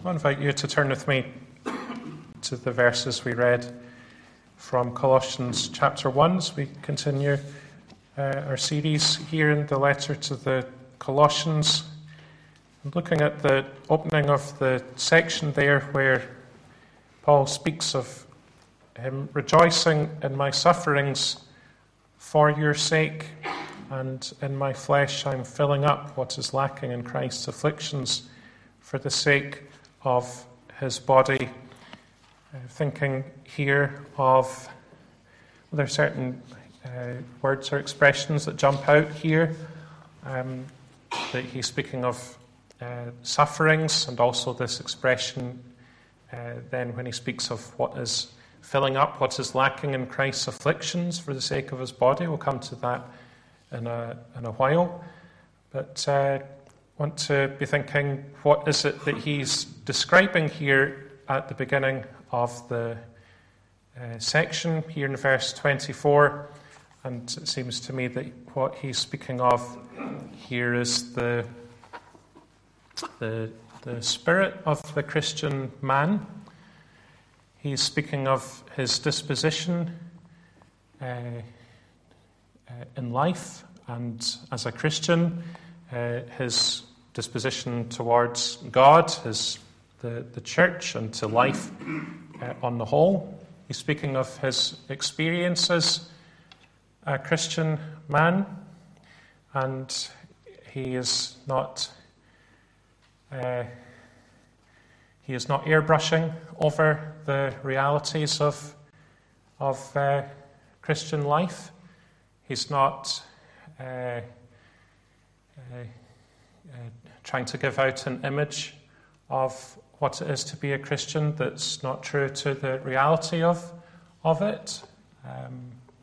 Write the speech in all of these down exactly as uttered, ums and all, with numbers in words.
I invite you to turn with me to the verses we read from Colossians chapter one as we continue uh, our series here in the letter to the Colossians. Looking at the opening of the section there where Paul speaks of him rejoicing in my sufferings for your sake, and in my flesh I'm filling up what is lacking in Christ's afflictions for the sake of his body. Uh, thinking here of, well, there are certain uh, words or expressions that jump out here. Um, that he's speaking of uh, sufferings, and also this expression uh, then when he speaks of what is filling up what is lacking in Christ's afflictions for the sake of his body. We'll come to that in a, in a while. But uh, want to be thinking, what is it that he's describing here at the beginning of the uh, section, here in verse twenty-four? And it seems to me that what he's speaking of here is the, the, the spirit of the Christian man. He's speaking of his disposition uh, uh, in life, and as a Christian, uh, his disposition towards God, his the, the church, and to life uh, on the whole. He's speaking of his experience as a Christian man, and he is not uh, he is not airbrushing over the realities of of uh, Christian life. He's not uh, uh, uh, trying to give out an image of what it is to be a Christian that's not true to the reality of of it. Um,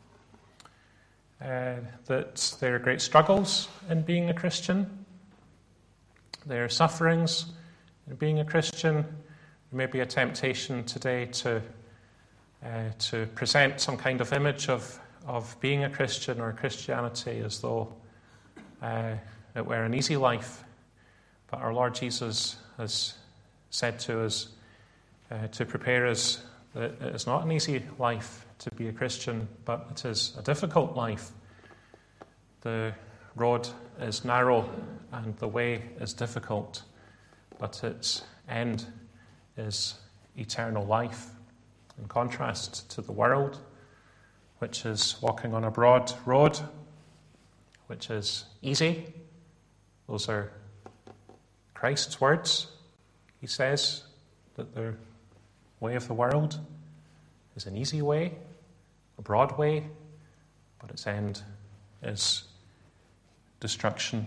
uh, that there are great struggles in being a Christian. There are sufferings in being a Christian. There may be a temptation today to uh, to present some kind of image of of being a Christian or Christianity as though uh, it were an easy life. But our Lord Jesus has said to us, uh, to prepare us, that it is not an easy life to be a Christian, but it is a difficult life. The road is narrow and the way is difficult, but its end is eternal life, in contrast to the world, which is walking on a broad road, which is easy. Those are Christ's words. He says that the way of the world is an easy way, a broad way, but its end is destruction.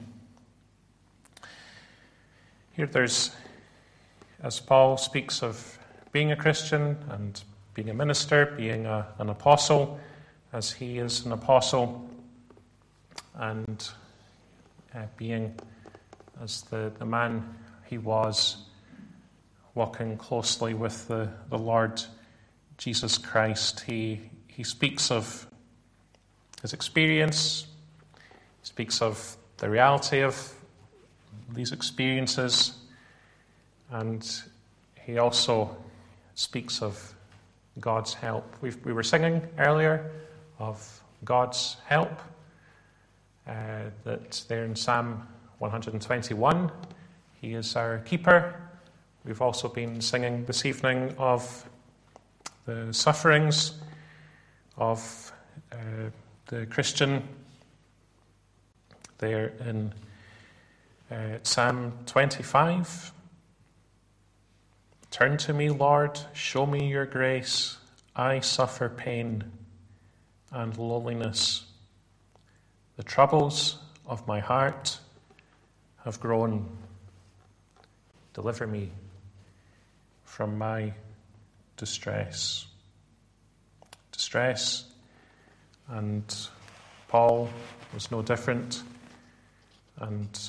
Here there's, as Paul speaks of being a Christian and being a minister, being a, an apostle, as he is an apostle, and uh, being as the, the man he was, walking closely with the, the Lord Jesus Christ. He, he speaks of his experience, he speaks of the reality of these experiences, and he also speaks of God's help. We've, we were singing earlier of God's help, uh, that there in Psalm one twenty-one, he is our keeper. We've also been singing this evening of the sufferings of uh, the Christian there in uh, Psalm twenty-five. Turn to me, Lord, show me your grace. I suffer pain and loneliness. The troubles of my heart have grown. Deliver me from my distress. Distress, and Paul was no different, and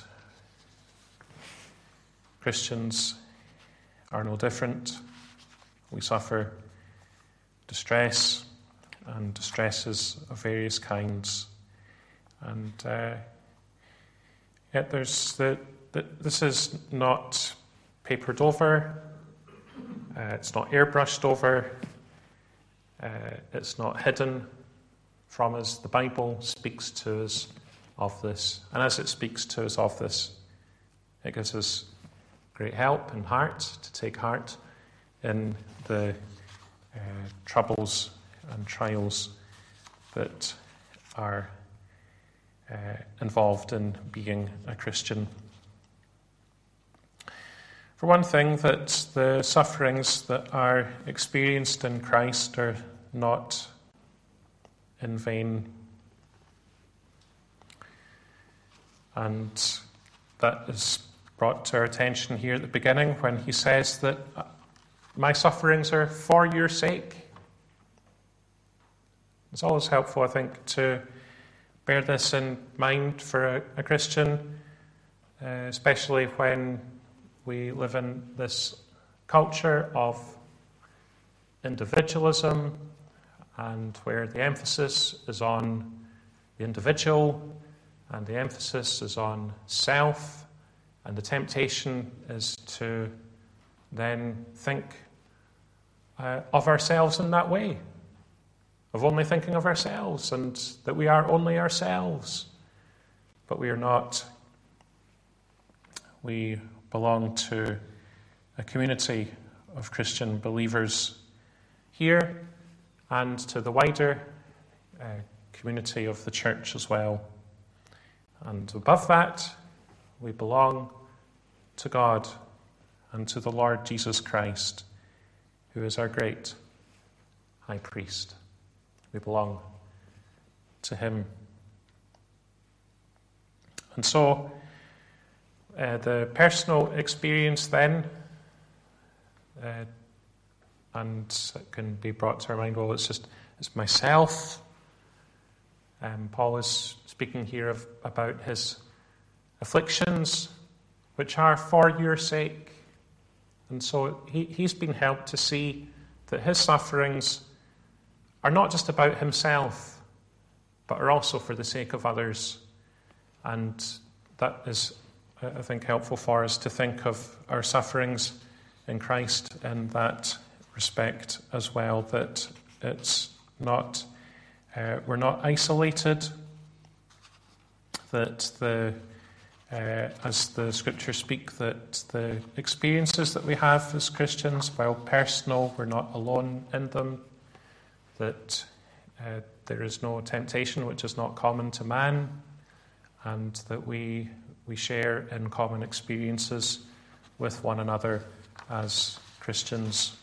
Christians are no different. We suffer distress and distresses of various kinds, and uh, yet there's the, the this is not papered over Uh, it's not airbrushed over. Uh, it's not hidden from us. The Bible speaks to us of this. And as it speaks to us of this, it gives us great help and heart to take heart in the uh, troubles and trials that are uh, involved in being a Christian. For one thing, that the sufferings that are experienced in Christ are not in vain. And that is brought to our attention here at the beginning when he says that my sufferings are for your sake. It's always helpful, I think, to bear this in mind for a, a Christian, uh, especially when we live in this culture of individualism and where the emphasis is on the individual and the emphasis is on self, and the temptation is to then think uh, of ourselves in that way, of only thinking of ourselves and that we are only ourselves. But we are not. We belong to a community of Christian believers here and to the wider uh, community of the church as well. And above that, we belong to God and to the Lord Jesus Christ, who is our great high priest. We belong to him. And so, Uh, the personal experience then, uh, and it can be brought to our mind, well, it's just it's myself. Um, Paul is speaking here of, about his afflictions, which are for your sake. And so he, he's been helped to see that his sufferings are not just about himself, but are also for the sake of others. And that is, I think, helpful for us to think of our sufferings in Christ in that respect as well, that it's not, uh, we're not isolated, that the, uh, as the scriptures speak, that the experiences that we have as Christians, while personal, we're not alone in them, that uh, there is no temptation which is not common to man, and that we we share in common experiences with one another as Christians.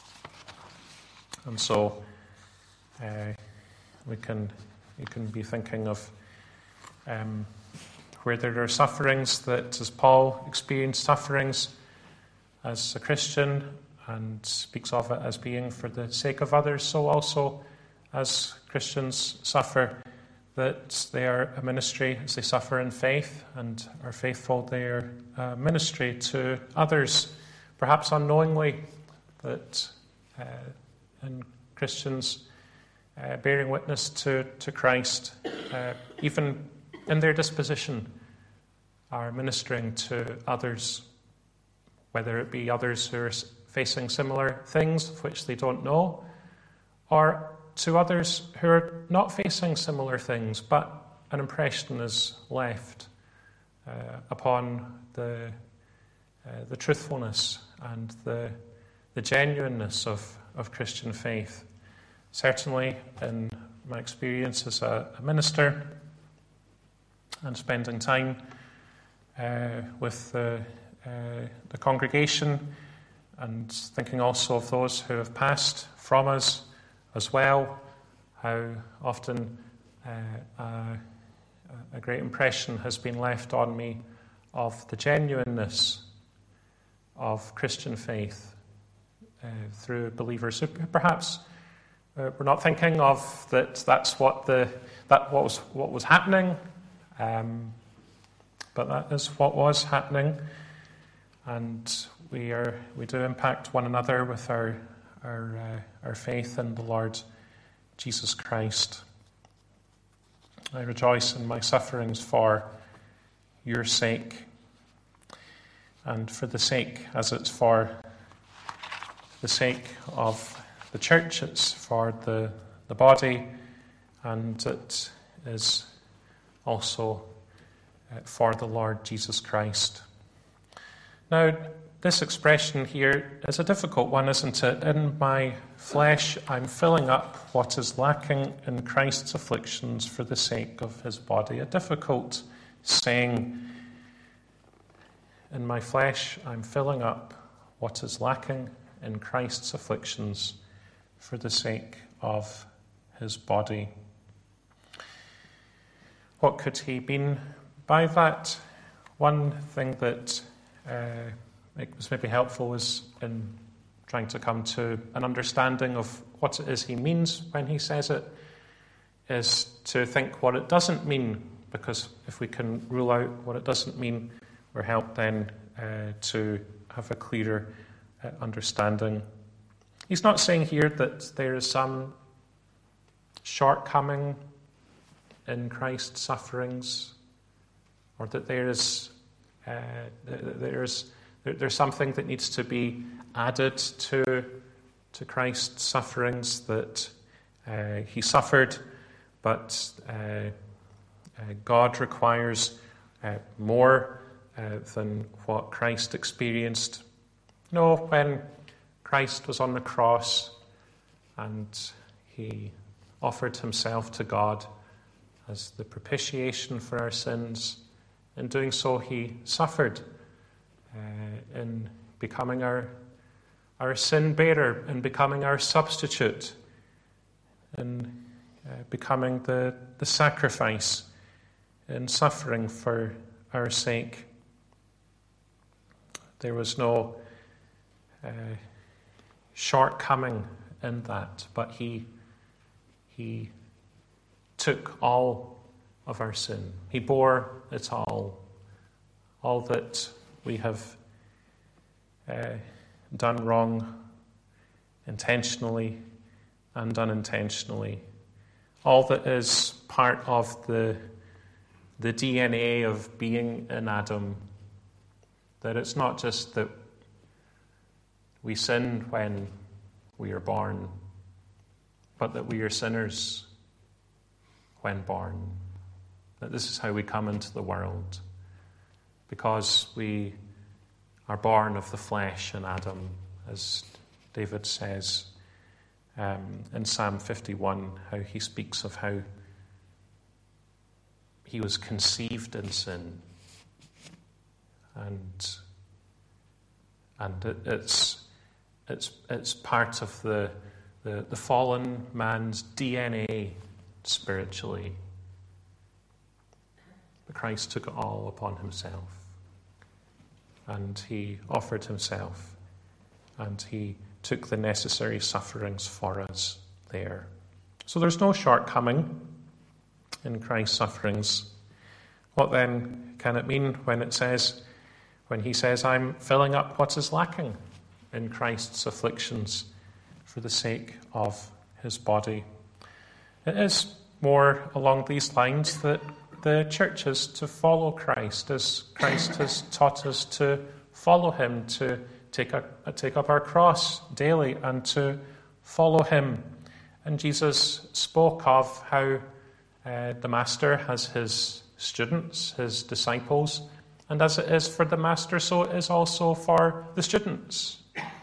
And so uh, we can you can be thinking of um, where there are sufferings, that as Paul experienced sufferings as a Christian and speaks of it as being for the sake of others, so also as Christians suffer, that they are a ministry as they suffer in faith and are faithful. They are a ministry to others, perhaps unknowingly, that uh, in Christians uh, bearing witness to, to Christ, uh, even in their disposition, are ministering to others, whether it be others who are facing similar things of which they don't know, or to others who are not facing similar things, but an impression is left uh, upon the uh, the truthfulness and the the genuineness of, of Christian faith. Certainly, in my experience as a, a minister and spending time uh, with the uh, the congregation, and thinking also of those who have passed from us as well, how often uh, uh, a great impression has been left on me of the genuineness of Christian faith uh, through believers who perhaps uh, we're not thinking of that that's what the that what was what was happening, um, but that is what was happening, and we are we do impact one another with our our uh, our faith in the Lord Jesus Christ. I rejoice in my sufferings for your sake, and for the sake, as it's for the sake of the church, it's for the, the body, and it is also uh, for the Lord Jesus Christ. Now, this expression here is a difficult one, isn't it? In my flesh, I'm filling up what is lacking in Christ's afflictions for the sake of his body. A difficult saying. In my flesh, I'm filling up what is lacking in Christ's afflictions for the sake of his body. What could he mean by that? One thing that uh, was maybe helpful was in trying to come to an understanding of what it is he means when he says it, is to think what it doesn't mean, because if we can rule out what it doesn't mean, we're helped then uh, to have a clearer uh, understanding. He's not saying here that there is some shortcoming in Christ's sufferings, or that there is uh, there's there's something that needs to be added to to Christ's sufferings, that uh, he suffered, but uh, uh, God requires uh, more uh, than what Christ experienced. No, when Christ was on the cross and he offered himself to God as the propitiation for our sins, in doing so he suffered uh, in becoming our our sin bearer, in becoming our substitute, in uh, becoming the, the sacrifice, in suffering for our sake. There was no uh, shortcoming in that, but he he took all of our sin. He bore it all, all that we have uh, done wrong, intentionally and unintentionally. All that is part of the the D N A of being in Adam. That it's not just that we sin when we are born, but that we are sinners when born. That this is how we come into the world, because we are born of the flesh in Adam, as David says um, in Psalm fifty-one, how he speaks of how he was conceived in sin. And and it, it's it's it's part of the, the the fallen man's D N A spiritually. But Christ took it all upon himself, and he offered himself, and he took the necessary sufferings for us there. So there's no shortcoming in Christ's sufferings. What then can it mean when it says, when he says, I'm filling up what is lacking in Christ's afflictions for the sake of his body? It is more along these lines that the church is to follow Christ, as Christ has taught us to follow him, to take, a, take up our cross daily and to follow him. And Jesus spoke of how uh, the Master has his students, his disciples, and as it is for the Master, so it is also for the students.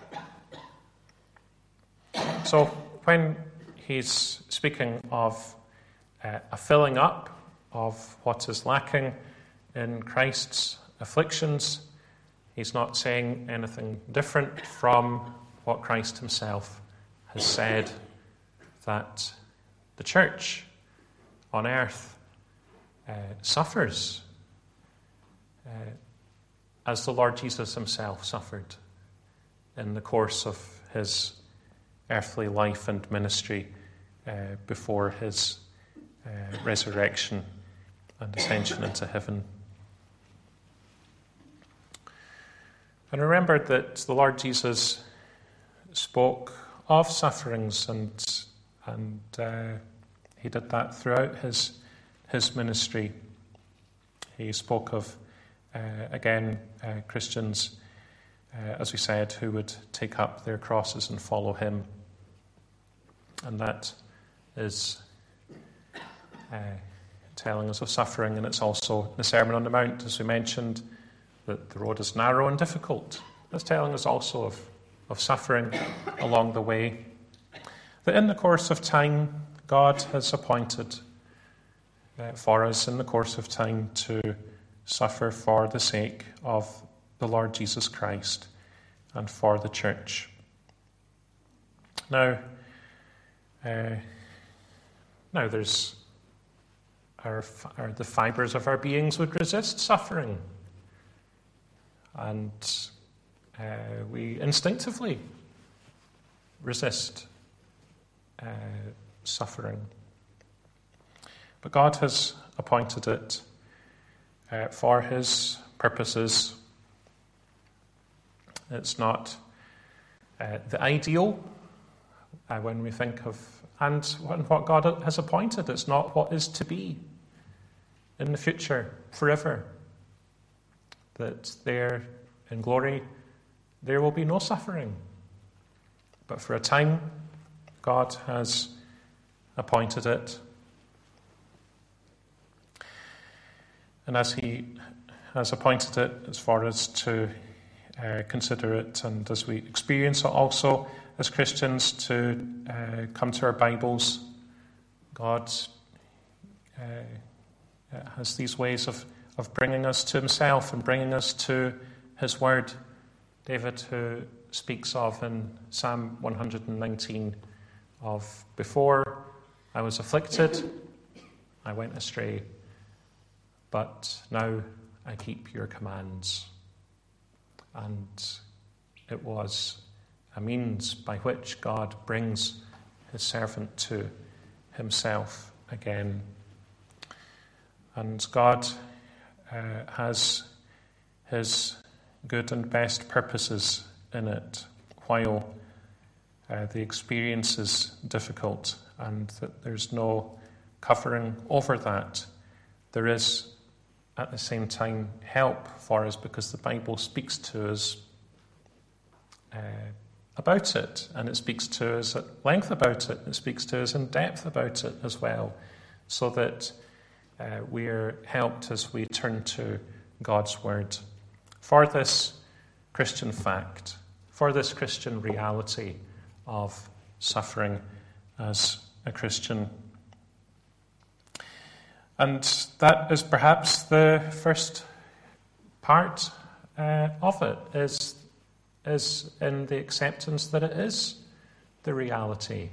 So when he's speaking of uh, a filling up of what is lacking in Christ's afflictions, he's not saying anything different from what Christ himself has said, that the church on earth uh, suffers uh, as the Lord Jesus himself suffered in the course of his earthly life and ministry uh, before his uh, resurrection and ascension into heaven. And remember that the Lord Jesus spoke of sufferings, and and uh, he did that throughout his his ministry. He spoke of uh, again uh, Christians uh, as we said, who would take up their crosses and follow him. And that is uh, telling us of suffering, and it's also the Sermon on the Mount, as we mentioned, that the road is narrow and difficult. That's telling us also of, of suffering along the way. That in the course of time, God has appointed uh, for us in the course of time to suffer for the sake of the Lord Jesus Christ and for the church. Now, uh, now there's our, our the fibers of our beings would resist suffering, and uh, we instinctively resist uh, suffering. But God has appointed it uh, for his purposes. It's not uh, the ideal uh, when we think of, and what God has appointed. It's not what is to be in the future, forever. That there, in glory, there will be no suffering. But for a time, God has appointed it. And as he has appointed it, as far as to uh, consider it, and as we experience it also as Christians, to uh, come to our Bibles, God uh, has these ways of, of bringing us to himself and bringing us to his word. David, who speaks of in Psalm one hundred nineteen, of before I was afflicted, I went astray, but now I keep your commands. And it was a means by which God brings his servant to himself again. And God uh, has his good and best purposes in it, while uh, the experience is difficult, and that there's no covering over that. There is, at the same time, help for us, because the Bible speaks to us uh, about it, and it speaks to us at length about it. It speaks to us in depth about it as well, so that uh, we are helped as we turn to God's word for this Christian fact, for this Christian reality of suffering as a Christian. And that is perhaps the first part uh, of it, is, is in the acceptance that it is the reality.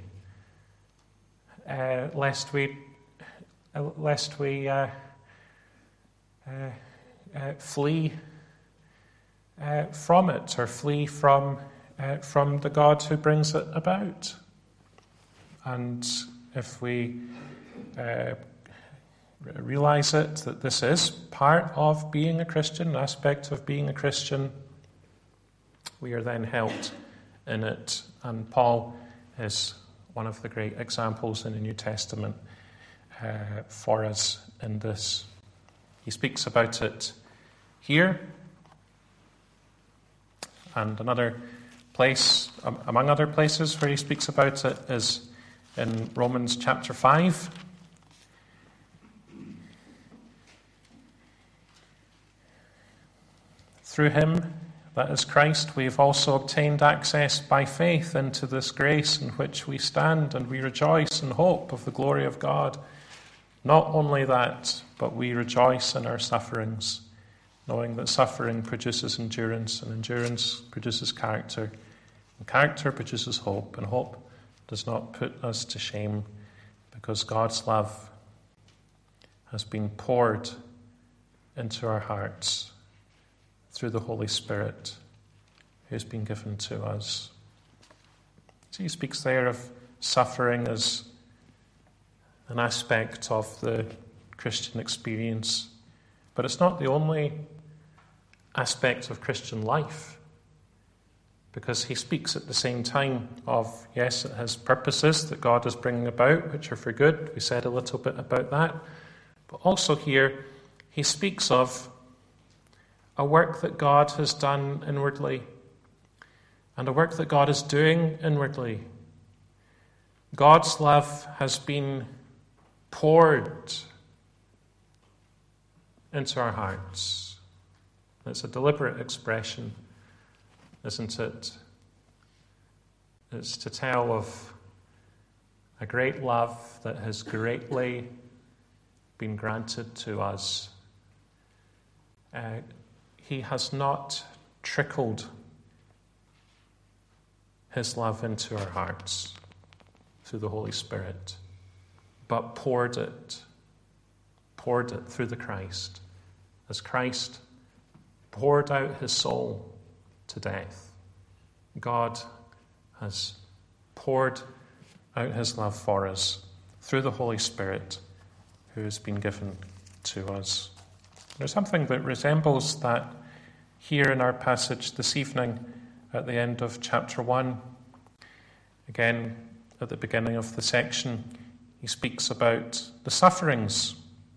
Uh, lest we, uh, lest we uh, uh, uh, flee uh, from it, or flee from uh, from the God who brings it about. And if we uh, realize it, that this is part of being a Christian, an aspect of being a Christian, we are then helped in it. And Paul is one of the great examples in the New Testament uh, for us in this. He speaks about it here, and another place, um, among other places where he speaks about it, is in Romans chapter five. Through him, that is Christ, we have also obtained access by faith into this grace in which we stand, and we rejoice in hope of the glory of God. Not only that, but we rejoice in our sufferings, knowing that suffering produces endurance, and endurance produces character, and character produces hope, and hope does not put us to shame, because God's love has been poured into our hearts through the Holy Spirit who has been given to us. So he speaks there of suffering as an aspect of the Christian experience, but it's not the only aspect of Christian life, because he speaks at the same time of, yes, it has purposes that God is bringing about, which are for good. We said a little bit about that. But also here, he speaks of a work that God has done inwardly and a work that God is doing inwardly. God's love has been poured into our hearts. It's a deliberate expression, isn't it? It's to tell of a great love that has greatly been granted to us. Uh, he has not trickled his love into our hearts through the Holy Spirit, but poured it, poured it through the Christ, as Christ poured out his soul to death. God has poured out his love for us through the Holy Spirit who has been given to us. There's something that resembles that here in our passage this evening at the end of chapter one. Again, at the beginning of the section, he speaks about the sufferings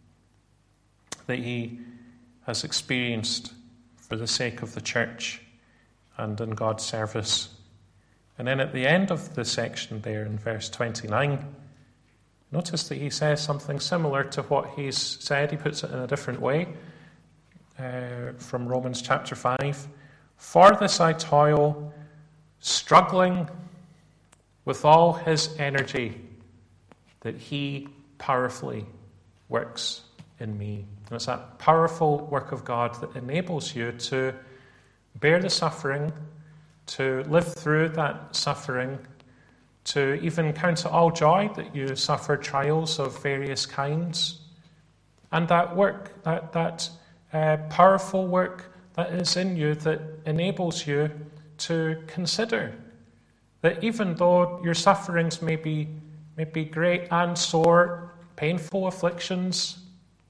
that he has experienced for the sake of the church and in God's service. And then at the end of the section there in verse twenty-nine, notice that he says something similar to what he's said. He puts it in a different way uh, from Romans chapter five. For this I toil, struggling with all his energy that he powerfully works in me. And it's that powerful work of God that enables you to bear the suffering, to live through that suffering, to even count it all joy that you suffer trials of various kinds. And that work, that, that uh, powerful work that is in you that enables you to consider that even though your sufferings may be, may be great and sore, painful afflictions,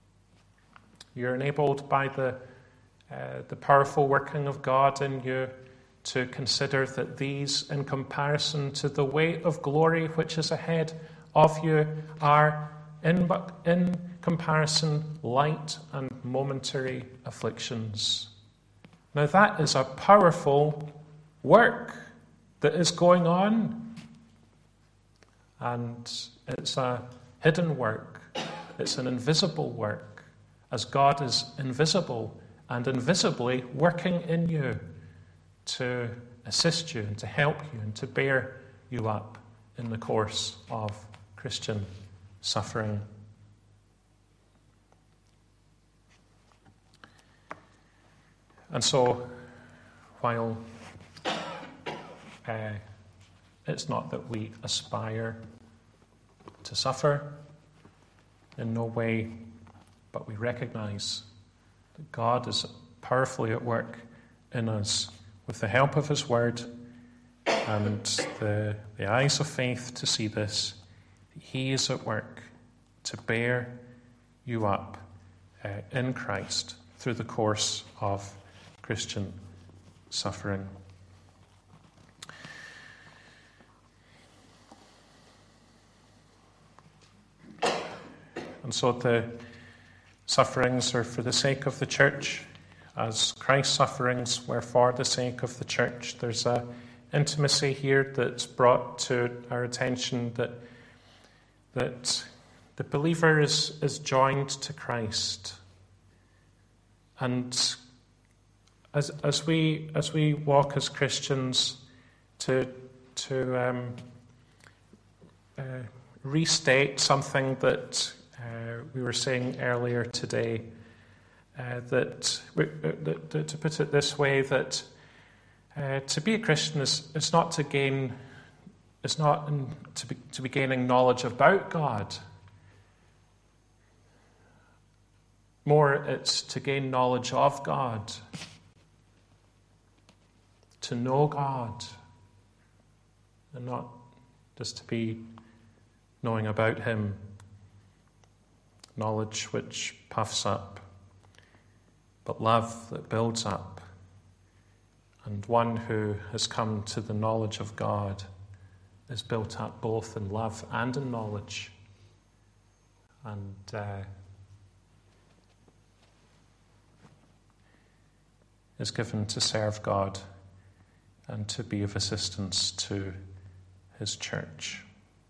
you're enabled by the, uh, the powerful working of God in you to consider that these, in comparison to the weight of glory which is ahead of you, are in, in comparison light and momentary afflictions. Now that is a powerful work that is going on. And it's a hidden work. It's an invisible work, as God is invisible and invisibly working in you to assist you and to help you and to bear you up in the course of Christian suffering. And so, while uh, it's not that we aspire to suffer in no way, but we recognize that God is powerfully at work in us with the help of his word and the, the eyes of faith to see this. He is at work to bear you up uh, in Christ through the course of Christian suffering. And so the sufferings are for the sake of the church, as Christ's sufferings were for the sake of the church. There's an intimacy here that's brought to our attention that that the believer is, is joined to Christ. And as as we as we walk as Christians to to um, uh, restate something that uh, we were saying earlier today, uh, that, uh, that, that to put it this way, that uh, to be a Christian is, is not to gain, is not in, to be to be gaining knowledge about God. More, it's to gain knowledge of God, to know God, and not just to be knowing about him, knowledge which puffs up, but love that builds up, and one who has come to the knowledge of God is built up both in love and in knowledge, and uh, is given to serve God and to be of assistance to his church.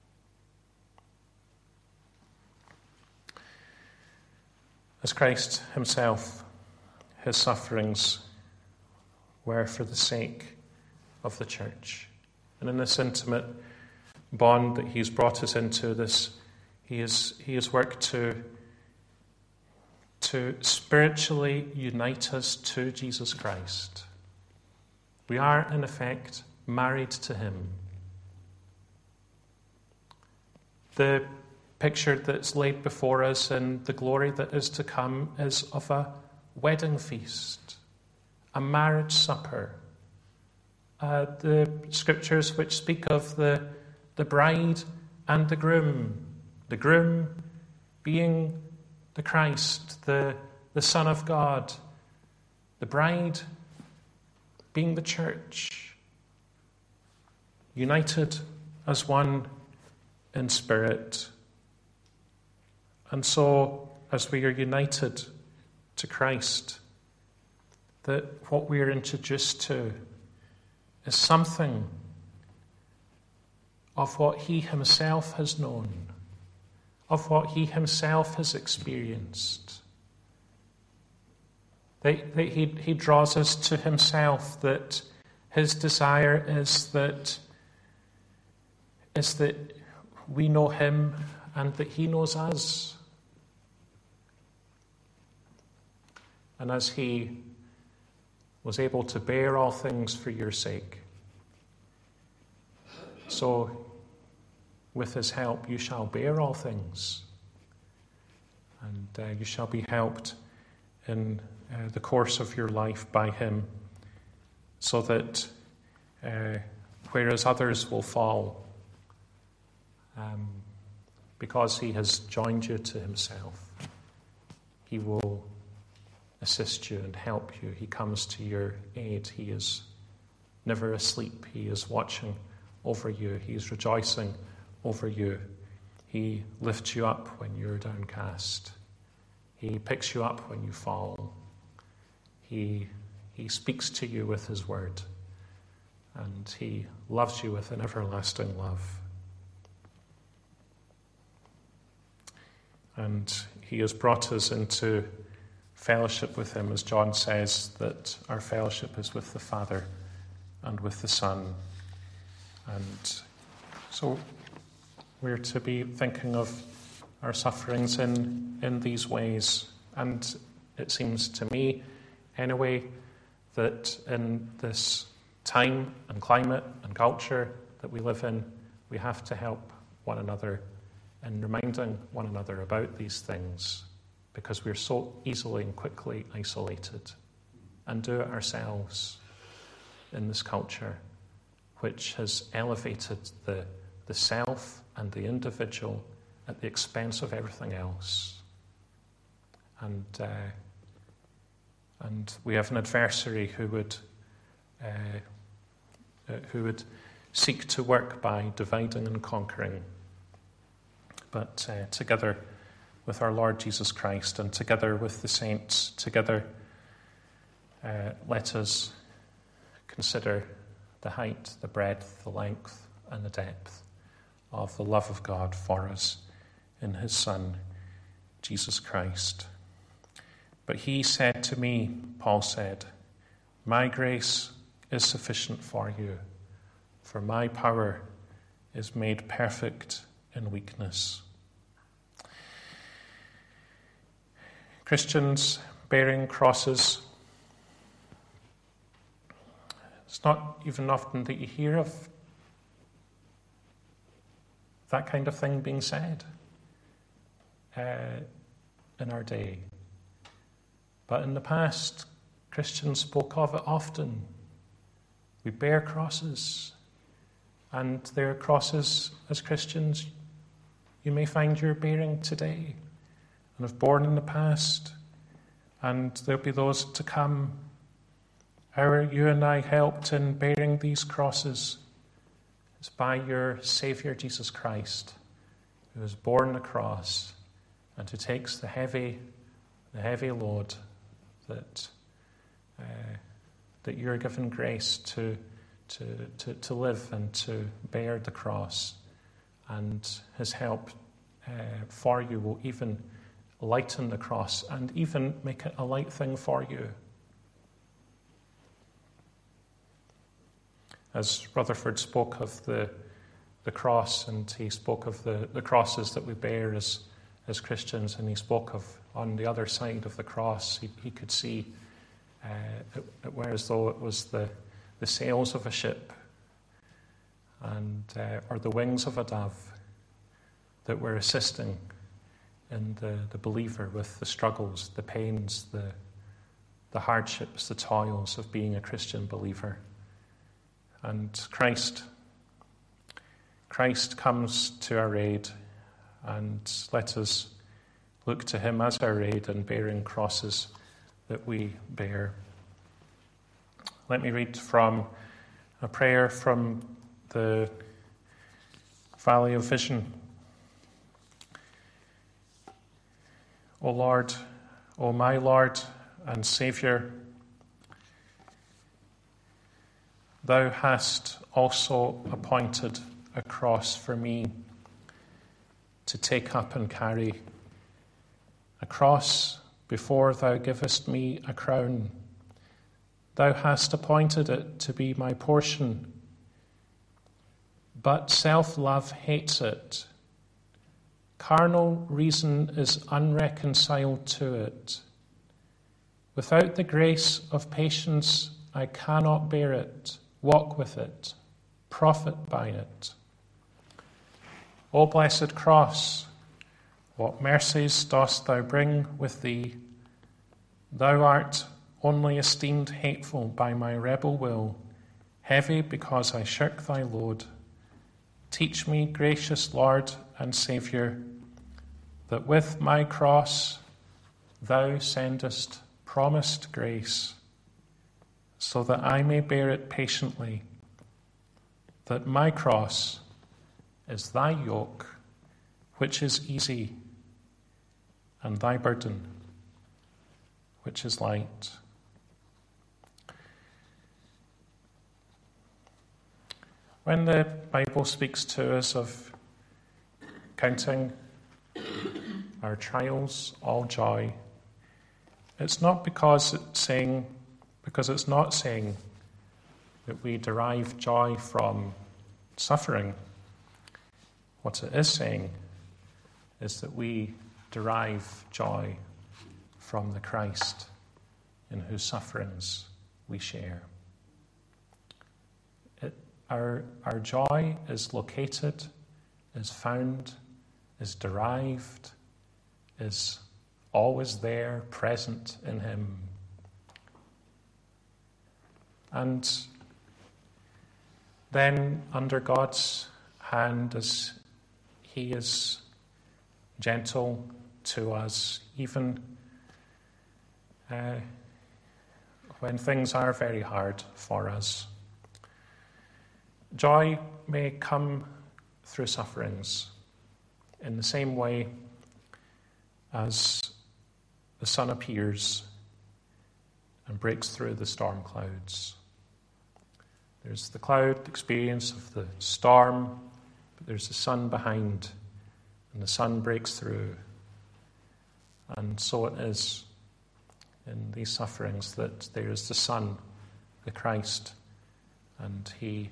As Christ himself, his sufferings were for the sake of the church. And in this intimate bond that he's brought us into, this he is he has worked to, to spiritually unite us to Jesus Christ. We are, in effect, married to him. The picture that's laid before us and the glory that is to come is of a wedding feast, a marriage supper. Uh, the scriptures which speak of the, the bride and the groom, the groom being the Christ, the, the Son of God, the bride being the church, united as one in spirit. And so, as we are united to Christ, that what we are introduced to is something of what he himself has known, of what he himself has experienced. That, that he, he draws us to himself, that his desire is that, is that we know him and that he knows us. And as he was able to bear all things for your sake, so with his help you shall bear all things, and uh, you shall be helped in uh, the course of your life by him, so that uh, whereas others will fall, um, because he has joined you to himself, he will assist you and help you. He comes to your aid. He is never asleep. He is watching over you. He is rejoicing over you. He lifts you up when you're downcast. He picks you up when you fall. He, he speaks to you with his word. And he loves you with an everlasting love. And he has brought us into fellowship with him, as John says, that our fellowship is with the Father and with the Son. And so we're to be thinking of our sufferings in, in these ways. And it seems to me, anyway, that in this time and climate and culture that we live in, we have to help one another in reminding one another about these things, because we're so easily and quickly isolated, and do it ourselves in this culture which has elevated the, the self and the individual at the expense of everything else. And uh, and we have an adversary who would uh, uh, who would seek to work by dividing and conquering. But uh, together with our Lord Jesus Christ and together with the saints, together uh, let us consider the height, the breadth, the length, and the depth of the love of God for us in his Son, Jesus Christ. But he said to me, Paul said, "My grace is sufficient for you, for my power is made perfect in weakness." Christians bearing crosses, it's not even often that you hear of that kind of thing being said uh, in our day. But in the past, Christians spoke of it often. We bear crosses, and there are crosses as Christians you may find you're bearing today and have borne in the past, and there'll be those to come. How are you and I helped in bearing these crosses? It's by your Saviour Jesus Christ, who has borne the cross and who takes the heavy, the heavy load that uh, that you're given grace to to, to, to live and to bear the cross. And his help uh, for you will even lighten the cross and even make it a light thing for you. As Rutherford spoke of the, the cross, and he spoke of the, the crosses that we bear as, as Christians, and he spoke of on the other side of the cross, he, he could see uh, it, it were as though it was the, the sails of a ship and uh, or the wings of a dove that were assisting in the, the believer with the struggles, the pains, the, the hardships, the toils of being a Christian believer. And Christ, Christ comes to our aid, and let us look to him as our aid in bearing crosses that we bear. Let me read from a prayer from the Valley of Vision. O Lord, O my Lord and Saviour, thou hast also appointed a cross for me to take up and carry, a cross before thou givest me a crown. Thou hast appointed it to be my portion, but self-love hates it. Carnal reason is unreconciled to it. Without the grace of patience, I cannot bear it, walk with it, profit by it. O blessed cross, what mercies dost thou bring with thee? Thou art only esteemed hateful by my rebel will, heavy because I shirk thy load. Teach me, gracious Lord and Saviour, that with my cross thou sendest promised grace, so that I may bear it patiently, that my cross is thy yoke, which is easy, and thy burden, which is light. When the Bible speaks to us of counting our trials all joy, it's not because it's saying, because it's not saying that we derive joy from suffering. What it is saying is that we derive joy from the Christ in whose sufferings we share. It, our, our joy is located, is found, is derived, is always there, present in him. And then under God's hand, as he is gentle to us, even uh, when things are very hard for us. Joy may come through sufferings in the same way as the sun appears and breaks through the storm clouds. There's the cloud experience of the storm, but there's the sun behind, and the sun breaks through. And so it is in these sufferings that there is the Son, the Christ, and he,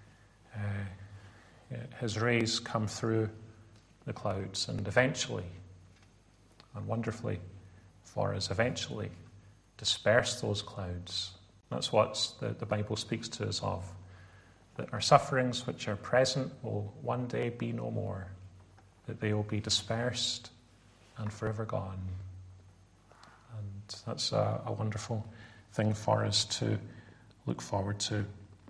uh, his rays come through the clouds, and eventually, and wonderfully for us, eventually disperse those clouds. That's what the, the Bible speaks to us of, that our sufferings which are present will one day be no more, that they will be dispersed and forever gone. And that's a, a wonderful thing for us to look forward to.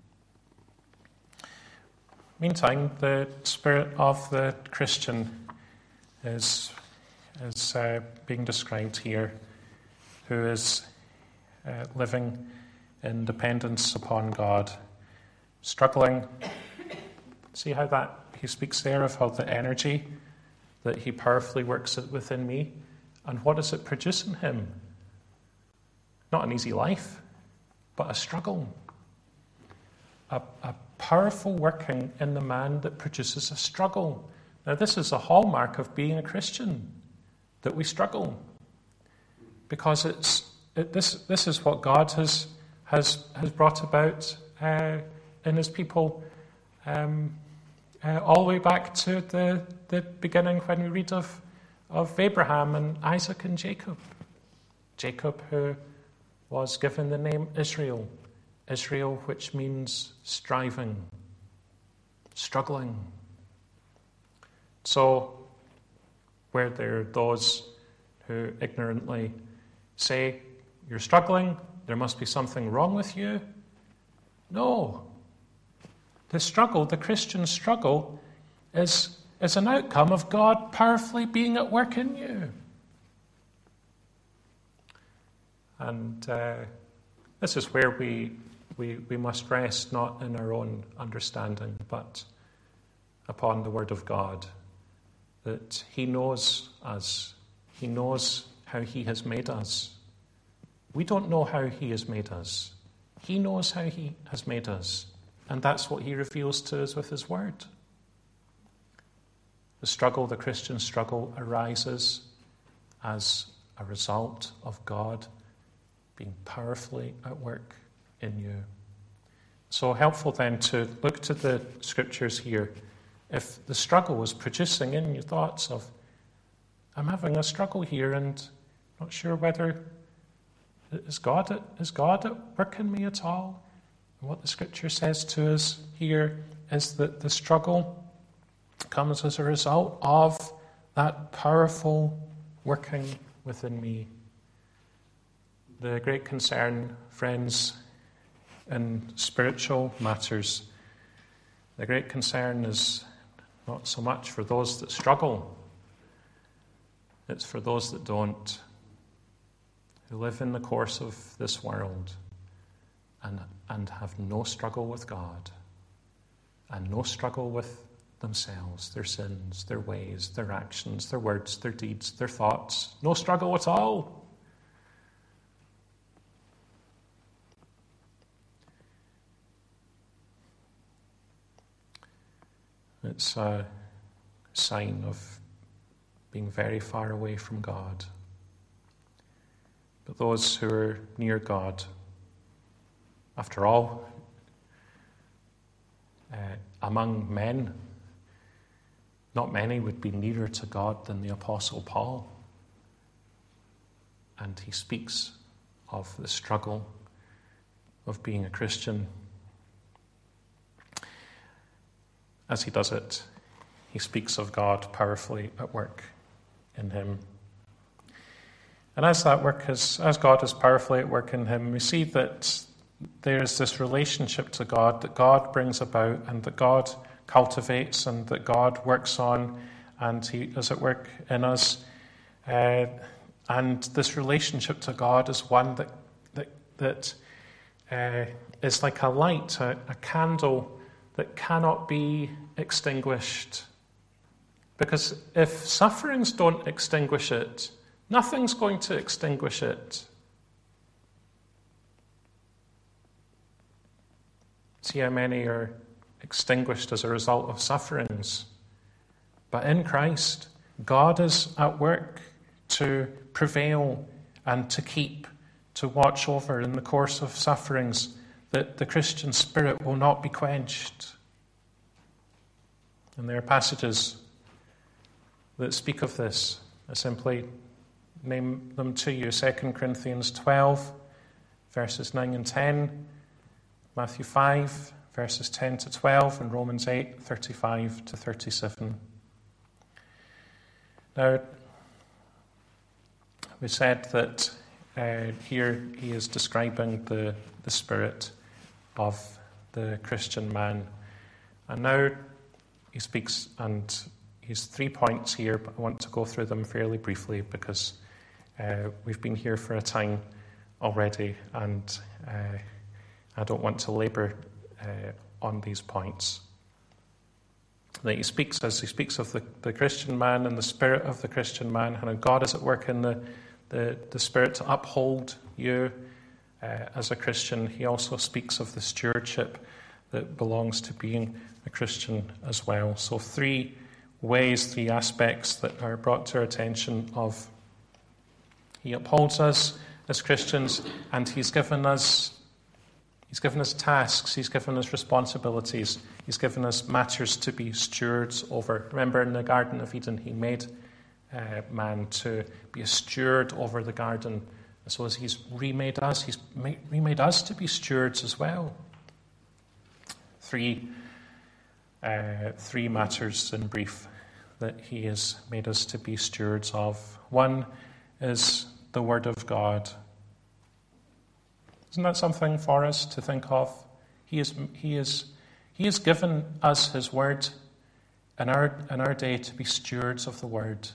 Meantime, the spirit of the Christian is, is uh, being described here, who is uh, living in dependence upon God, struggling. See how that he speaks there of how the energy that he powerfully works it within me, and what does it produce in him? Not an easy life, but a struggle. a, a powerful working in the man that produces a struggle. Now, this is a hallmark of being a Christian, that we struggle. Because it's it, this this is what God has has has brought about uh, in his people um, uh, all the way back to the, the beginning when we read of, of Abraham and Isaac and Jacob. Jacob, who was given the name Israel. Israel, which means striving, struggling. So, where there are those who ignorantly say, you're struggling, there must be something wrong with you. No. The struggle, the Christian struggle, is, is an outcome of God powerfully being at work in you. And uh, this is where we, we, we must rest, not in our own understanding, but upon the Word of God, that He knows us. He knows how He has made us. We don't know how He has made us. He knows how He has made us. And that's what He reveals to us with His Word. The struggle, the Christian struggle, arises as a result of God being powerfully at work in you. So helpful then to look to the Scriptures here. If the struggle is producing in your thoughts of, I'm having a struggle here and not sure whether is God at, is God at work in me at all? And what the Scripture says to us here is that the struggle comes as a result of that powerful working within me. The great concern, friends, in spiritual matters, the great concern is not so much for those that struggle, it's for those that don't, who live in the course of this world and, and have no struggle with God and no struggle with themselves, their sins, their ways, their actions, their words, their deeds, their thoughts. No struggle at all. It's a sign of being very far away from God. But those who are near God, after all, uh, among men, not many would be nearer to God than the Apostle Paul. And he speaks of the struggle of being a Christian. As he does it, he speaks of God powerfully at work in him. And as that work is, as God is powerfully at work in him, we see that there is this relationship to God that God brings about and that God cultivates and that God works on, and he is at work in us. Uh, and this relationship to God is one that that, that uh, is like a light, a, a candle that cannot be extinguished. Because if sufferings don't extinguish it, nothing's going to extinguish it. See how many are extinguished as a result of sufferings. But in Christ, God is at work to prevail and to keep, to watch over in the course of sufferings, that the Christian spirit will not be quenched. And there are passages that speak of this. I simply name them to you. Second Corinthians twelve, verses nine and ten, Matthew five, verses ten to twelve, and Romans eight, thirty-five to thirty-seven. Now, we said that uh, here he is describing the, the spirit of the Christian man. And now he speaks, and he has three points here, but I want to go through them fairly briefly because uh, we've been here for a time already, and uh, I don't want to labour uh, on these points. That he speaks, as he speaks of the, the Christian man and the spirit of the Christian man, and God is at work in the, the, the spirit to uphold you uh, as a Christian. He also speaks of the stewardship that belongs to being a Christian as well. So three ways, three aspects that are brought to our attention of He upholds us as Christians, and He's given us He's given us tasks, He's given us responsibilities, He's given us matters to be stewards over. Remember in the Garden of Eden, He made uh, man to be a steward over the garden. And so as He's remade us, He's made, remade us to be stewards as well. Three, uh, three matters in brief that He has made us to be stewards of. One is the Word of God. Isn't that something for us to think of? He is, he is, he has given us His Word in our, in our day to be stewards of the Word.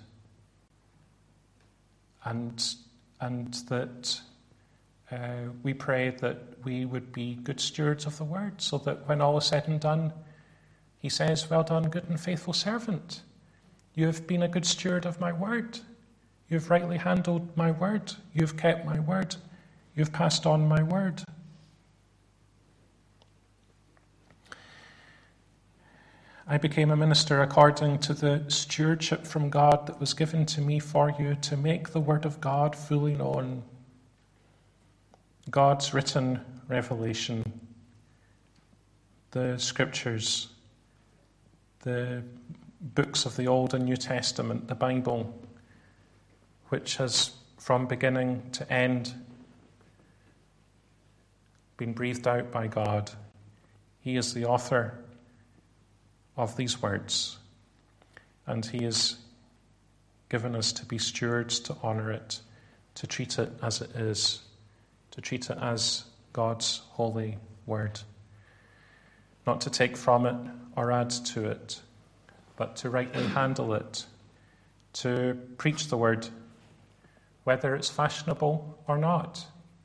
And, and that uh, we pray that we would be good stewards of the Word, so that when all is said and done, He says, "Well done, good and faithful servant. You have been a good steward of my Word. You have rightly handled my Word. You have kept my Word. You have passed on my Word." I became a minister according to the stewardship from God that was given to me for you, to make the Word of God fully known. God's written revelation, the Scriptures, the books of the Old and New Testament, the Bible, which has from beginning to end been breathed out by God. He is the author of these words, and He has given us to be stewards, to honour it, to treat it as it is, to treat it as God's holy word. Not to take from it or add to it, but to rightly handle it, to preach the word, whether it's fashionable or not.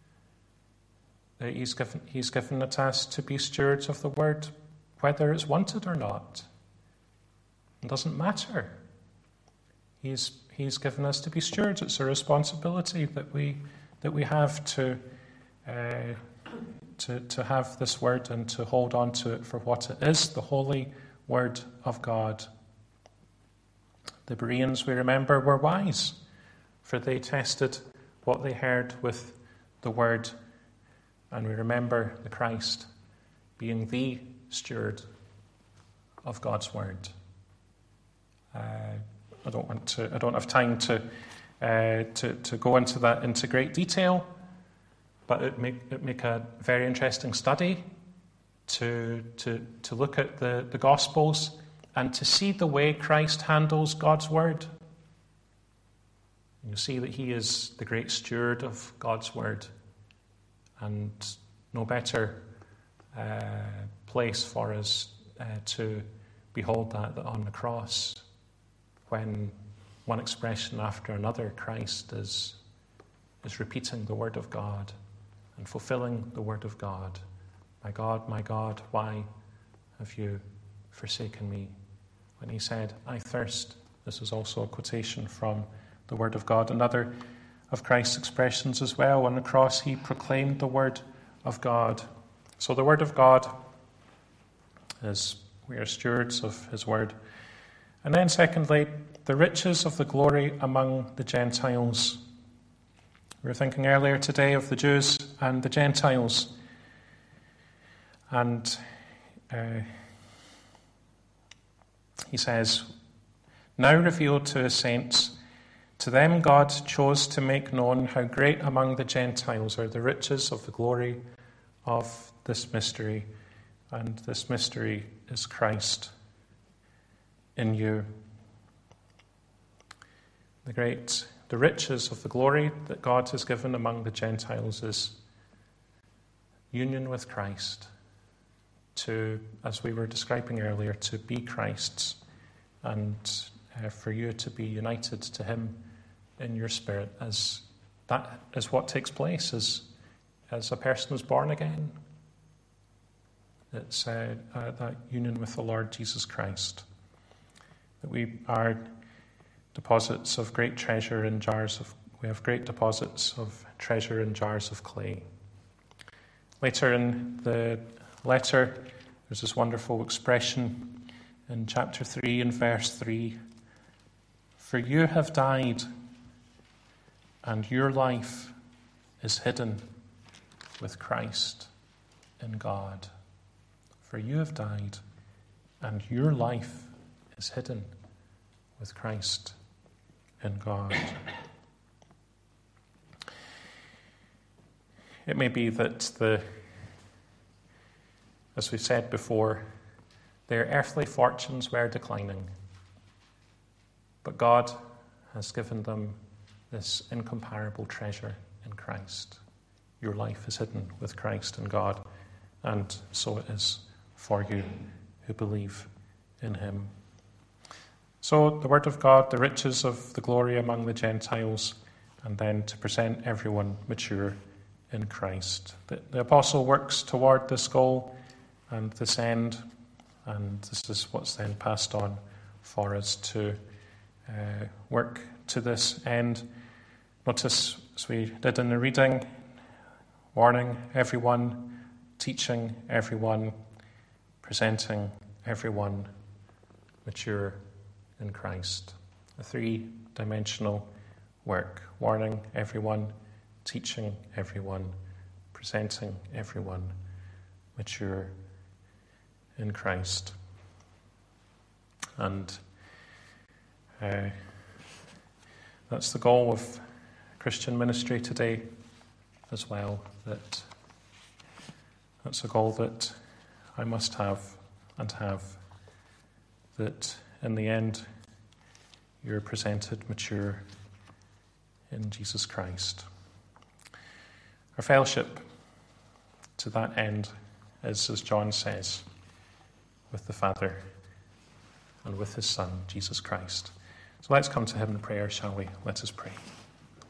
He's given, he's given a task to be stewards of the word, whether it's wanted or not. It doesn't matter. He's, he's given us to be stewards. It's a responsibility that we that we have to, uh, to, to have this word and to hold on to it for what it is, the holy word of God. The Bereans, we remember, were wise, for they tested what they heard with the word. And we remember the Christ being the steward of God's word. Uh, I don't want to. I don't have time to uh, to to go into that into great detail, but it make it make a very interesting study to to to look at the, the Gospels and to see the way Christ handles God's word. You see that He is the great steward of God's word. And no better uh, place for us uh, to behold that than on the cross, when one expression after another, Christ is, is repeating the word of God and fulfilling the word of God. "My God, my God, why have you forsaken me?" When He said, "I thirst," this is also a quotation from the word of God. Another of Christ's expressions as well. On the cross, He proclaimed the word of God. So the word of God is, we are stewards of His word. And then secondly, the riches of the glory among the Gentiles. We were thinking earlier today of the Jews and the Gentiles. And uh, He says, "Now revealed to His saints, to them God chose to make known how great among the Gentiles are the riches of the glory of this mystery. And this mystery is Christ in you." The great, the riches of the glory that God has given among the Gentiles is union with Christ. To, as we were describing earlier, to be Christ's, and uh, for you to be united to Him in your spirit, as that is what takes place as as a person is born again. It's uh, uh, that union with the Lord Jesus Christ. That we are deposits of great treasure in jars of. We have great deposits of treasure in jars of clay. Later in the letter, There's this wonderful expression in chapter three and verse three. For you have died, and your life is hidden with Christ in God. For you have died, and your life is hidden with Christ in God. It may be that the, as we said before, their earthly fortunes were declining, but God has given them this incomparable treasure in Christ. Your life is hidden with Christ in God, and so it is for you who believe in him. So the word of God, the riches of the glory among the Gentiles, and then to present everyone mature in Christ. The, the apostle works toward this goal and this end, and this is what's then passed on for us to uh, work to this end. Notice, as we did in the reading, warning everyone, teaching everyone, presenting everyone mature in Christ. A three-dimensional work. Warning everyone, teaching everyone, presenting everyone mature in Christ. And uh, that's the goal of Christian ministry today as well. That that's a goal that I must have and have, that in the end you're presented mature in Jesus Christ. Our fellowship to that end is, as John says, with the Father and with his Son, Jesus Christ. So let's come to him in prayer, shall we? Let us pray.